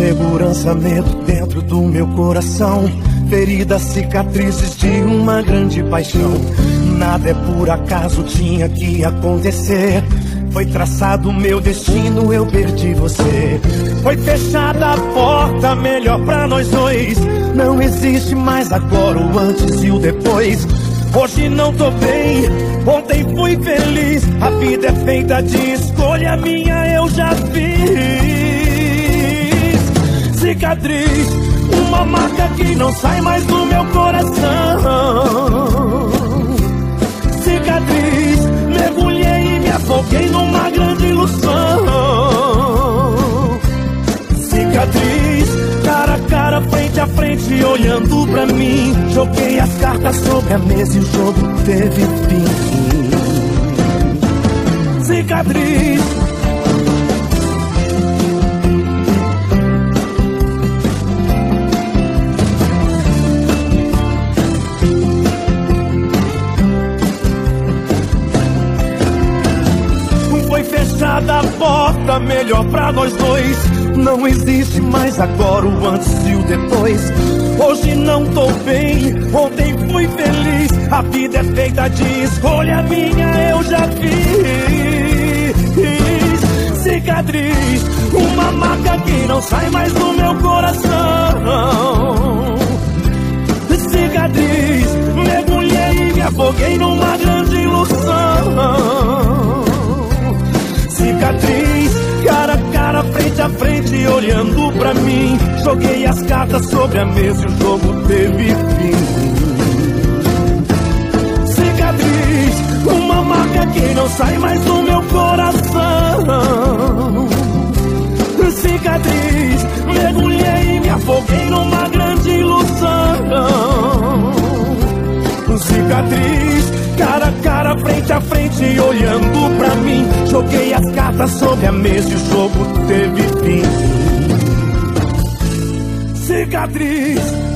Insegurança, medo dentro do meu coração, feridas, cicatrizes de uma grande paixão. Nada é por acaso, tinha que acontecer. Foi traçado o meu destino, eu perdi você. Foi fechada a porta, melhor pra nós dois. Não existe mais agora o antes e o depois. Hoje não tô bem, ontem fui feliz. A vida é feita de escolha, minha eu já fiz. Cicatriz, uma marca que não sai mais do meu coração. Cicatriz, mergulhei e me afoguei numa grande ilusão. Cicatriz, cara a cara, frente a frente, olhando pra mim. Joguei as cartas sobre a mesa e o jogo teve fim. Cicatriz, fechada a porta, melhor pra nós dois. Não existe mais agora o antes e o depois. Hoje não tô bem, ontem fui feliz. A vida é feita de escolha, minha eu já fiz. Cicatriz, uma marca que não sai mais do meu coração. Cicatriz, mergulhei e me afoguei numa grande ilusão. Cicatriz, cara a cara, frente a frente, olhando pra mim. Joguei as cartas sobre a mesa e o jogo teve fim. Cicatriz, uma marca que não sai mais do meu coração. Cicatriz, mergulhei e me afoguei numa grande ilusão. Cicatriz, cara a cara, frente a frente, olhando pra mim. Joguei as cartas sobre a mesa e o jogo teve fim. Cicatriz.